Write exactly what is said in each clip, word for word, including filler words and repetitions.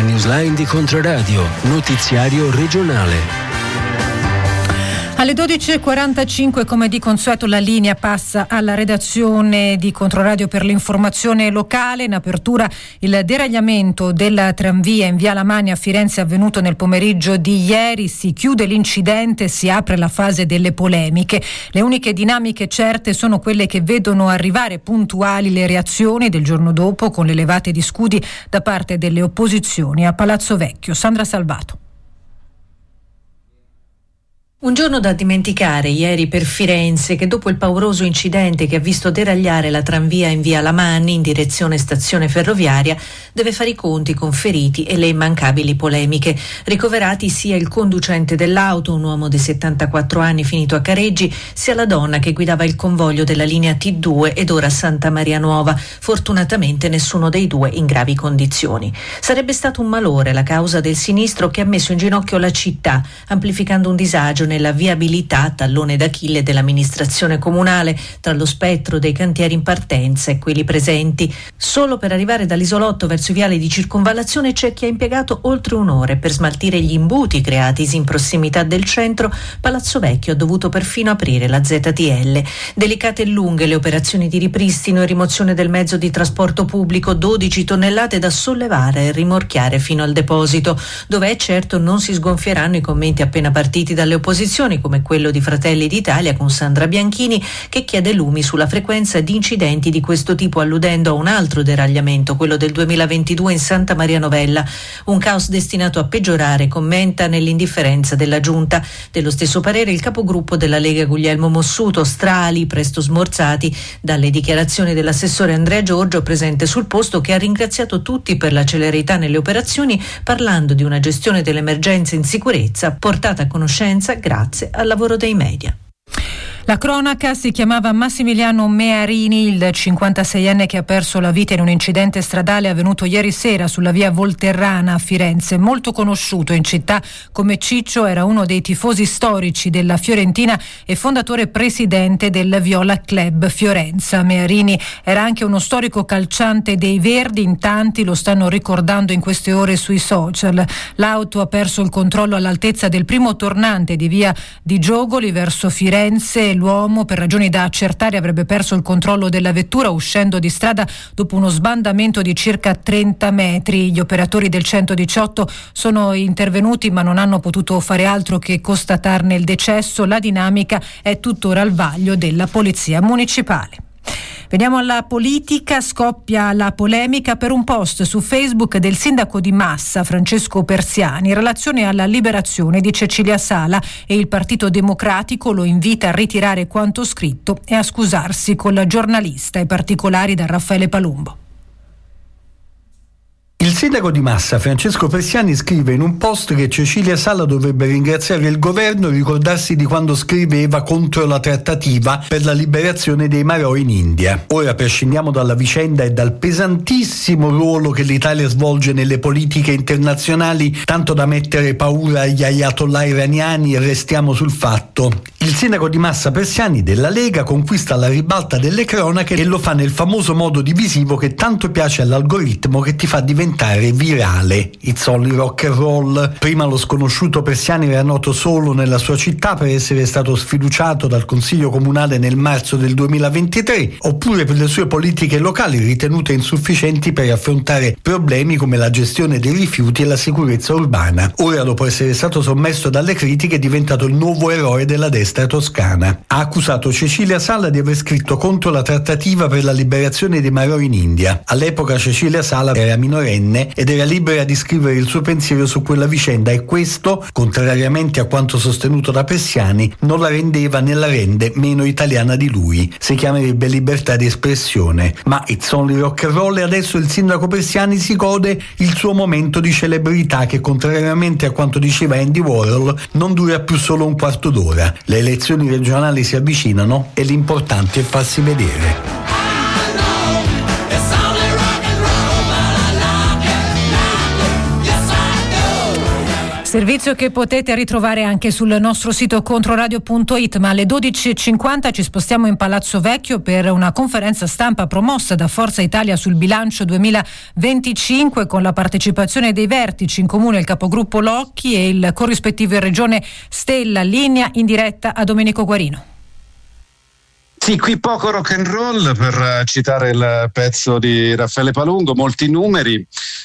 newsline di Controradio, notiziario regionale. Alle dodici e quarantacinque, come di consueto, la linea passa alla redazione di Controradio per l'informazione locale. In apertura il deragliamento della tranvia in via Lamani a Firenze è avvenuto nel pomeriggio di ieri. Si chiude l'incidente, si apre la fase delle polemiche. Le uniche dinamiche certe sono quelle che vedono arrivare puntuali le reazioni del giorno dopo, con le levate di scudi da parte delle opposizioni a Palazzo Vecchio. Sandra Salvato. Un giorno da dimenticare ieri per Firenze, che dopo il pauroso incidente che ha visto deragliare la tranvia in via Lamani in direzione stazione ferroviaria, deve fare i conti con feriti e le immancabili polemiche. Ricoverati sia il conducente dell'auto, un uomo di settantaquattro anni finito a Careggi, sia la donna che guidava il convoglio della linea T due ed ora Santa Maria Nuova. Fortunatamente nessuno dei due in gravi condizioni. Sarebbe stato un malore la causa del sinistro che ha messo in ginocchio la città, amplificando un disagio nella viabilità, tallone d'Achille dell'amministrazione comunale, tra lo spettro dei cantieri in partenza e quelli presenti. Solo per arrivare dall'isolotto verso i viali di circonvallazione c'è chi ha impiegato oltre un'ora. Per smaltire gli imbuti creatisi in prossimità del centro, Palazzo Vecchio ha dovuto perfino aprire la Z T L. Delicate e lunghe le operazioni di ripristino e rimozione del mezzo di trasporto pubblico, dodici tonnellate da sollevare e rimorchiare fino al deposito, dove è certo non si sgonfieranno i commenti appena partiti dalle opposizioni, come quello di Fratelli d'Italia con Sandra Bianchini, che chiede lumi sulla frequenza di incidenti di questo tipo, alludendo a un altro deragliamento, quello del duemilaventidue in Santa Maria Novella. Un caos destinato a peggiorare, commenta, nell'indifferenza della giunta. Dello stesso parere il capogruppo della Lega Guglielmo Mossuto, strali presto smorzati dalle dichiarazioni dell'assessore Andrea Giorgio, presente sul posto, che ha ringraziato tutti per la celerità nelle operazioni, parlando di una gestione dell'emergenza in sicurezza portata a conoscenza grazie al lavoro dei media. La cronaca. Si chiamava Massimiliano Mearini, il cinquantaseienne che ha perso la vita in un incidente stradale avvenuto ieri sera sulla via Volterrana a Firenze. Molto conosciuto in città come Ciccio, era uno dei tifosi storici della Fiorentina e fondatore presidente del Viola Club Fiorenza. Mearini era anche uno storico calciante dei Verdi, in tanti lo stanno ricordando in queste ore sui social. L'auto ha perso il controllo all'altezza del primo tornante di via di Giogoli verso Firenze. L'uomo, per ragioni da accertare, avrebbe perso il controllo della vettura uscendo di strada dopo uno sbandamento di circa trenta metri. Gli operatori del centodiciotto sono intervenuti ma non hanno potuto fare altro che constatarne il decesso. La dinamica è tuttora al vaglio della polizia municipale. Veniamo alla politica. Scoppia la polemica per un post su Facebook del sindaco di Massa, Francesco Persiani, in relazione alla liberazione di Cecilia Sala, e il Partito Democratico lo invita a ritirare quanto scritto e a scusarsi con la giornalista. I particolari da Raffaele Palumbo. Il sindaco di Massa, Francesco Persiani, scrive in un post che Cecilia Sala dovrebbe ringraziare il governo e ricordarsi di quando scriveva contro la trattativa per la liberazione dei marò in India. Ora prescindiamo dalla vicenda e dal pesantissimo ruolo che l'Italia svolge nelle politiche internazionali, tanto da mettere paura agli ayatollah iraniani, e restiamo sul fatto. Il sindaco di Massa, Persiani, della Lega, conquista la ribalta delle cronache e lo fa nel famoso modo divisivo che tanto piace all'algoritmo, che ti fa diventare virale. It's only rock and roll. Prima lo sconosciuto Persiani era noto solo nella sua città per essere stato sfiduciato dal Consiglio Comunale nel marzo del duemilaventitré, oppure per le sue politiche locali ritenute insufficienti per affrontare problemi come la gestione dei rifiuti e la sicurezza urbana. Ora, dopo essere stato sommerso dalle critiche, è diventato il nuovo eroe della destra toscana. Ha accusato Cecilia Sala di aver scritto contro la trattativa per la liberazione dei marò in India. All'epoca Cecilia Sala era minorenne ed era libera di scrivere il suo pensiero su quella vicenda, e questo, contrariamente a quanto sostenuto da Persiani, non la rendeva né la rende meno italiana di lui. Si chiamerebbe libertà di espressione. Ma it's only rock and roll, e adesso il sindaco Persiani si gode il suo momento di celebrità che, contrariamente a quanto diceva Andy Warhol, non dura più solo un quarto d'ora. Le elezioni regionali si avvicinano e l'importante è farsi vedere. Servizio che potete ritrovare anche sul nostro sito controradio punto it, ma alle dodici e cinquanta ci spostiamo in Palazzo Vecchio per una conferenza stampa promossa da Forza Italia sul bilancio duemilaventicinque, con la partecipazione dei vertici in comune, il capogruppo Locchi e il corrispettivo in regione Stella. Linea in diretta a Domenico Guarino. Sì, qui poco rock and roll, per citare il pezzo di Raffaele Palungo, molti numeri,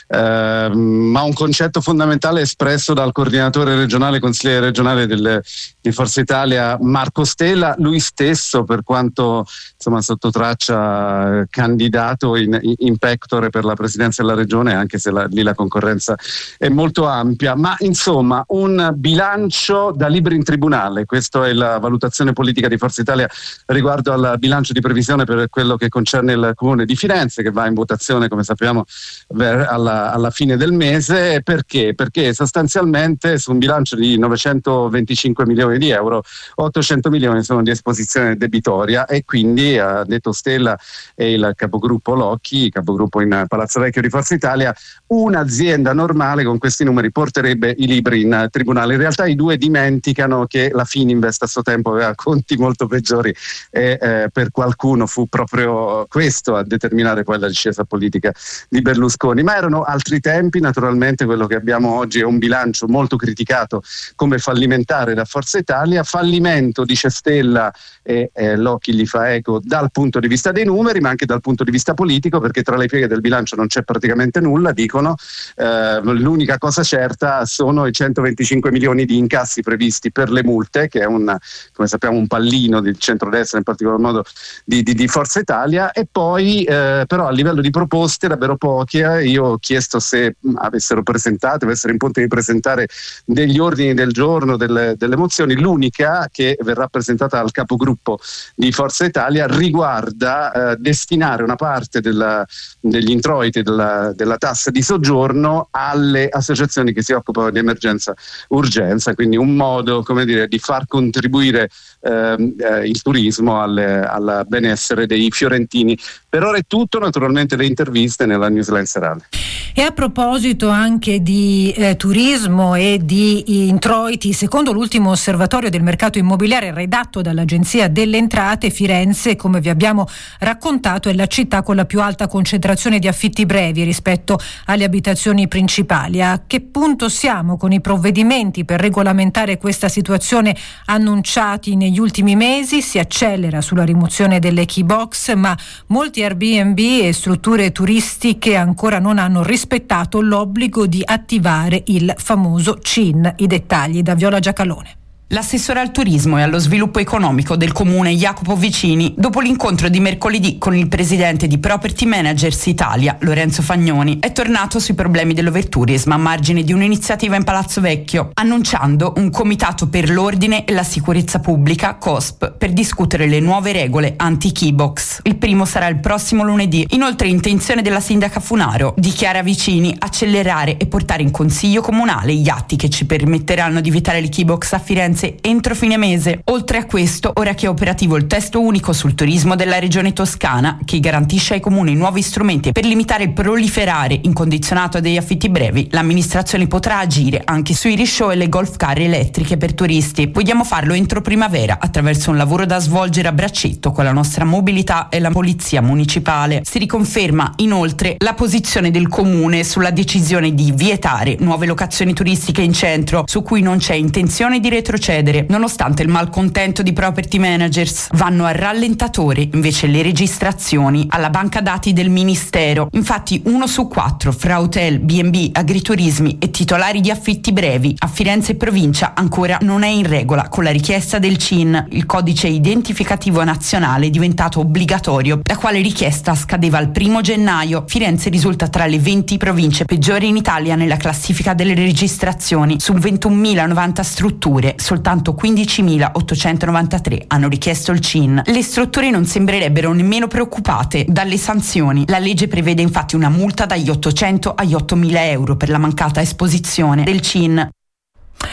eh, ma un concetto fondamentale espresso dal coordinatore regionale, consigliere regionale del, di Forza Italia, Marco Stella, lui stesso, per quanto insomma sotto traccia candidato in, in pectore per la presidenza della regione, anche se la, lì la concorrenza è molto ampia, ma insomma un bilancio da libri in tribunale. Questa è la valutazione politica di Forza Italia riguardo al bilancio di previsione per quello che concerne il Comune di Firenze, che va in votazione, come sappiamo, alla, alla fine del mese. Perché? Perché sostanzialmente su un bilancio di novecentoventicinque milioni di euro, ottocento milioni sono di esposizione debitoria, e quindi, ha detto Stella e il capogruppo Locchi, capogruppo in Palazzo Vecchio di Forza Italia, un'azienda normale con questi numeri porterebbe i libri in tribunale. In realtà i due dimenticano che la Fininvest a suo tempo aveva conti molto peggiori, e eh, per qualcuno fu proprio questo a determinare poi la discesa politica di Berlusconi. Ma erano altri tempi, naturalmente. Quello che abbiamo oggi è un bilancio molto criticato come fallimentare da Forza Italia. Fallimento, dice Stella, e eh, Locchi gli fa eco, dal punto di vista dei numeri, ma anche dal punto di vista politico, perché tra le pieghe del bilancio non c'è praticamente nulla, dicono. Eh, l'unica cosa certa sono i centoventicinque milioni di incassi previsti per le multe, che è un, come sappiamo, un pallino del centrodestra, in particolar modo di, di, di Forza Italia. E poi eh, però a livello di proposte davvero poche. Io ho chiesto se avessero presentato, avessero in ponte di presentare degli ordini del giorno, delle, delle mozioni. L'unica che verrà presentata al capogruppo di Forza Italia riguarda eh, destinare una parte della, degli introiti della, della tassa di soggiorno alle associazioni che si occupano di emergenza urgenza, quindi un modo, come dire, di far contribuire eh, eh, il turismo alle, al benessere dei fiorentini. Per ora è tutto, naturalmente le interviste nella newsline serale. E a proposito anche di eh, turismo e di introiti, secondo l'ultimo osservatorio del mercato immobiliare redatto dall'Agenzia delle Entrate, Firenze, come vi abbiamo raccontato, è la città con la più alta concentrazione di affitti brevi rispetto alle abitazioni principali. A che punto siamo con i provvedimenti per regolamentare questa situazione annunciati negli ultimi mesi? Si accelera sulla rimozione delle key box, ma molti Airbnb e strutture turistiche ancora non hanno rispettato l'obbligo di attivare il famoso C I N. I dettagli da Viola Giacalone. L'assessore al turismo e allo sviluppo economico del comune Jacopo Vicini, dopo l'incontro di mercoledì con il presidente di Property Managers Italia, Lorenzo Fagnoni, è tornato sui problemi dell'overtourism a margine di un'iniziativa in Palazzo Vecchio, annunciando un comitato per l'ordine e la sicurezza pubblica, C O S P, per discutere le nuove regole anti-keybox. Il primo sarà il prossimo lunedì. Inoltre, intenzione della sindaca Funaro, dichiara Vicini, accelerare e portare in consiglio comunale gli atti che ci permetteranno di vietare le keybox a Firenze entro fine mese. Oltre a questo, ora che è operativo il testo unico sul turismo della regione Toscana, che garantisce ai comuni nuovi strumenti per limitare il proliferare incondizionato degli affitti brevi, l'amministrazione potrà agire anche sui rishow e le golf car elettriche per turisti. Vogliamo farlo entro primavera attraverso un lavoro da svolgere a braccetto con la nostra mobilità e la polizia municipale. Si riconferma inoltre la posizione del comune sulla decisione di vietare nuove locazioni turistiche in centro, su cui non c'è intenzione di retrocedere. Nonostante il malcontento di property managers, vanno a rallentatore invece le registrazioni alla banca dati del Ministero. Infatti uno su quattro fra hotel, B and B, agriturismi e titolari di affitti brevi a Firenze e provincia ancora non è in regola con la richiesta del C I N, il codice identificativo nazionale diventato obbligatorio, la quale richiesta scadeva il primo gennaio. Firenze risulta tra le venti province peggiori in Italia nella classifica delle registrazioni. Su ventunomilanovanta strutture, soltanto quindicimilaottocentonovantatré hanno richiesto il C I N. Le strutture non sembrerebbero nemmeno preoccupate dalle sanzioni. La legge prevede infatti una multa dagli ottocento agli ottomila euro per la mancata esposizione del C I N.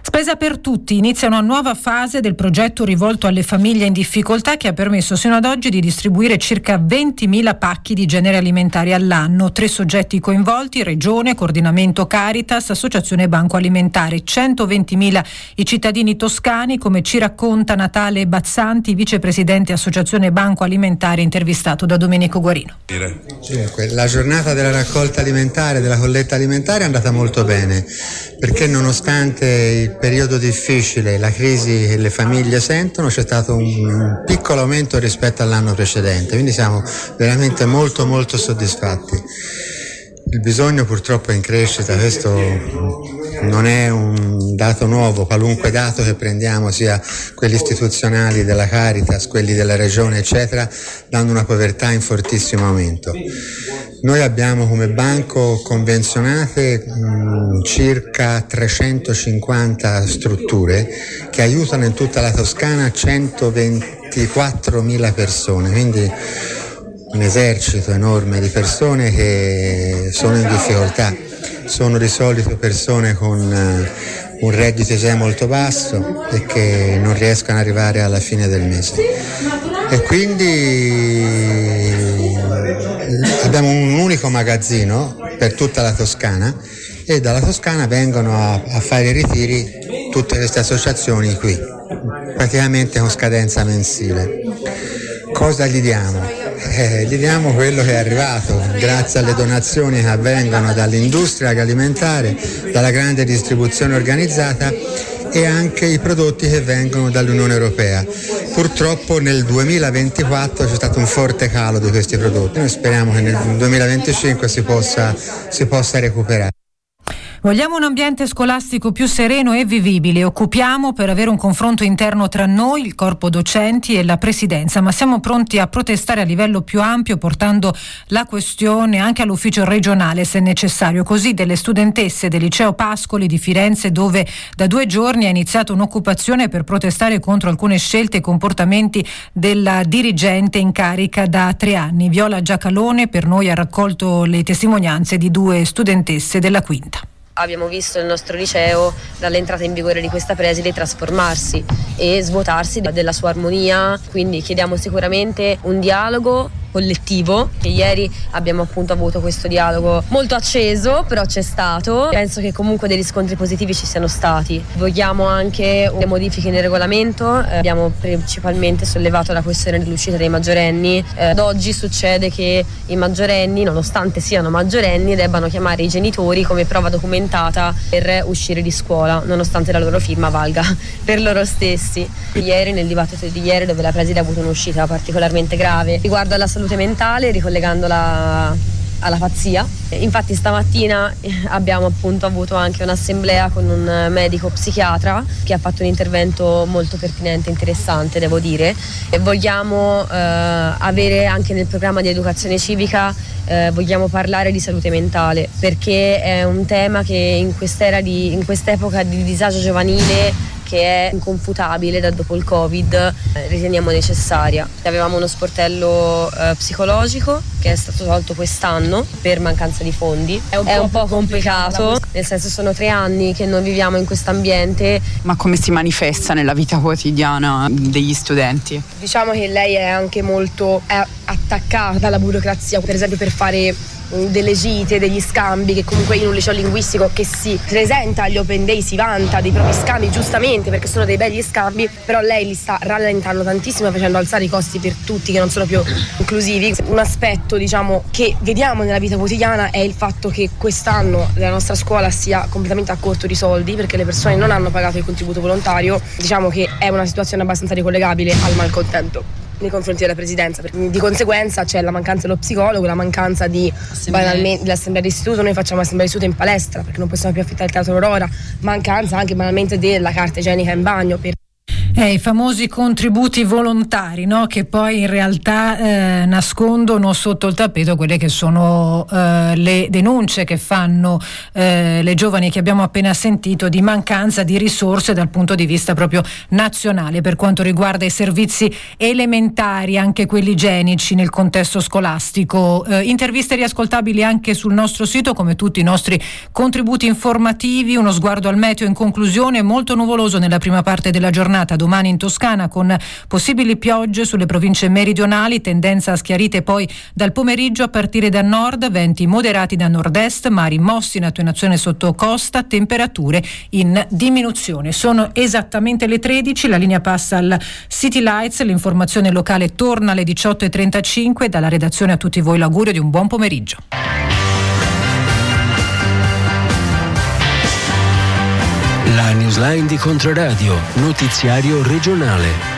Spesa per tutti, inizia una nuova fase del progetto rivolto alle famiglie in difficoltà che ha permesso sino ad oggi di distribuire circa ventimila pacchi di generi alimentari all'anno. Tre soggetti coinvolti: Regione, Coordinamento Caritas, Associazione Banco Alimentare. centoventimila i cittadini toscani, come ci racconta Natale Bazzanti, vicepresidente Associazione Banco Alimentare, intervistato da Domenico Guarino. Dunque, la giornata della raccolta alimentare, della colletta alimentare è andata molto bene, perché nonostante il periodo difficile, la crisi che le famiglie sentono, c'è stato un piccolo aumento rispetto all'anno precedente, quindi siamo veramente molto molto soddisfatti. Il bisogno purtroppo è in crescita, questo non è un dato nuovo, qualunque dato che prendiamo, sia quelli istituzionali della Caritas, quelli della Regione eccetera, danno una povertà in fortissimo aumento. Noi abbiamo come banco convenzionate mh, circa trecentocinquanta strutture che aiutano in tutta la Toscana centoventiquattromila persone, quindi un esercito enorme di persone che sono in difficoltà. Sono di solito persone con uh, un reddito I S E E molto basso e che non riescono ad arrivare alla fine del mese. E quindi abbiamo un unico magazzino per tutta la Toscana e dalla Toscana vengono a, a fare i ritiri tutte queste associazioni qui, praticamente con scadenza mensile. Cosa gli diamo? Eh, gli diamo quello che è arrivato grazie alle donazioni che avvengono dall'industria alimentare, dalla grande distribuzione organizzata e anche i prodotti che vengono dall'Unione Europea. Purtroppo nel duemilaventiquattro c'è stato un forte calo di questi prodotti, noi speriamo che nel duemilaventicinque si possa, si possa recuperare. Vogliamo un ambiente scolastico più sereno e vivibile. Occupiamo per avere un confronto interno tra noi, il corpo docenti e la presidenza, ma siamo pronti a protestare a livello più ampio, portando la questione anche all'ufficio regionale se necessario. Così delle studentesse del liceo Pascoli di Firenze, dove da due giorni è iniziata un'occupazione per protestare contro alcune scelte e comportamenti della dirigente in carica da tre anni. Viola Giacalone per noi ha raccolto le testimonianze di due studentesse della quinta. Abbiamo visto il nostro liceo dall'entrata in vigore di questa preside trasformarsi e svuotarsi della sua armonia, quindi chiediamo sicuramente un dialogo collettivo, che ieri abbiamo appunto avuto questo dialogo molto acceso, però c'è stato. Penso che comunque dei riscontri positivi ci siano stati. Vogliamo anche le modifiche nel regolamento, eh, abbiamo principalmente sollevato la questione dell'uscita dei maggiorenni. Eh, ad oggi succede che i maggiorenni, nonostante siano maggiorenni, debbano chiamare i genitori come prova documentata per uscire di scuola, nonostante la loro firma valga per loro stessi. Ieri, nel dibattito di ieri, dove la preside ha avuto un'uscita particolarmente grave riguardo alla salute mentale, ricollegandola alla pazzia. Infatti stamattina abbiamo appunto avuto anche un'assemblea con un medico psichiatra che ha fatto un intervento molto pertinente e interessante, devo dire, e vogliamo eh, avere anche nel programma di educazione civica eh, vogliamo parlare di salute mentale, perché è un tema che in quest'era di, in quest'epoca di disagio giovanile, che è inconfutabile da dopo il Covid, eh, riteniamo necessaria. Avevamo uno sportello eh, psicologico che è stato tolto quest'anno per mancanza di fondi. È un, è po, un po' complicato, complicato, nel senso sono tre anni che non viviamo in questo ambiente. Ma come si manifesta nella vita quotidiana degli studenti? Diciamo che lei è anche molto è attaccata alla burocrazia, per esempio per fare delle gite, degli scambi, che comunque in un liceo linguistico che si presenta agli open day si vanta dei propri scambi, giustamente, perché sono dei belli scambi, però lei li sta rallentando tantissimo, facendo alzare i costi per tutti che non sono più inclusivi. Un aspetto, diciamo, che vediamo nella vita quotidiana è il fatto che quest'anno la nostra scuola sia completamente a corto di soldi, perché le persone non hanno pagato il contributo volontario. Diciamo che è una situazione abbastanza ricollegabile al malcontento nei confronti della presidenza. Di conseguenza c'è la mancanza dello psicologo, la mancanza di banalmente dell'assemblea d'istituto. Noi facciamo l'assemblea d'istituto in palestra perché non possiamo più affittare il teatro Aurora, mancanza anche banalmente della carta igienica in bagno per Eh, i famosi contributi volontari, no? Che poi in realtà eh, nascondono sotto il tappeto quelle che sono eh, le denunce che fanno eh, le giovani che abbiamo appena sentito di mancanza di risorse dal punto di vista proprio nazionale per quanto riguarda i servizi elementari, anche quelli igienici nel contesto scolastico. Eh, interviste riascoltabili anche sul nostro sito, come tutti i nostri contributi informativi. Uno sguardo al meteo in conclusione: molto nuvoloso nella prima parte della giornata domani in Toscana, con possibili piogge sulle province meridionali, tendenza a schiarite poi dal pomeriggio a partire da nord, venti moderati da nord-est, mari mossi in attenuazione sotto costa, temperature in diminuzione. Sono esattamente le tredici, la linea passa al City Lights, l'informazione locale torna alle diciotto e trentacinque. Dalla redazione a tutti voi l'augurio di un buon pomeriggio. La newsline di Controradio, notiziario regionale.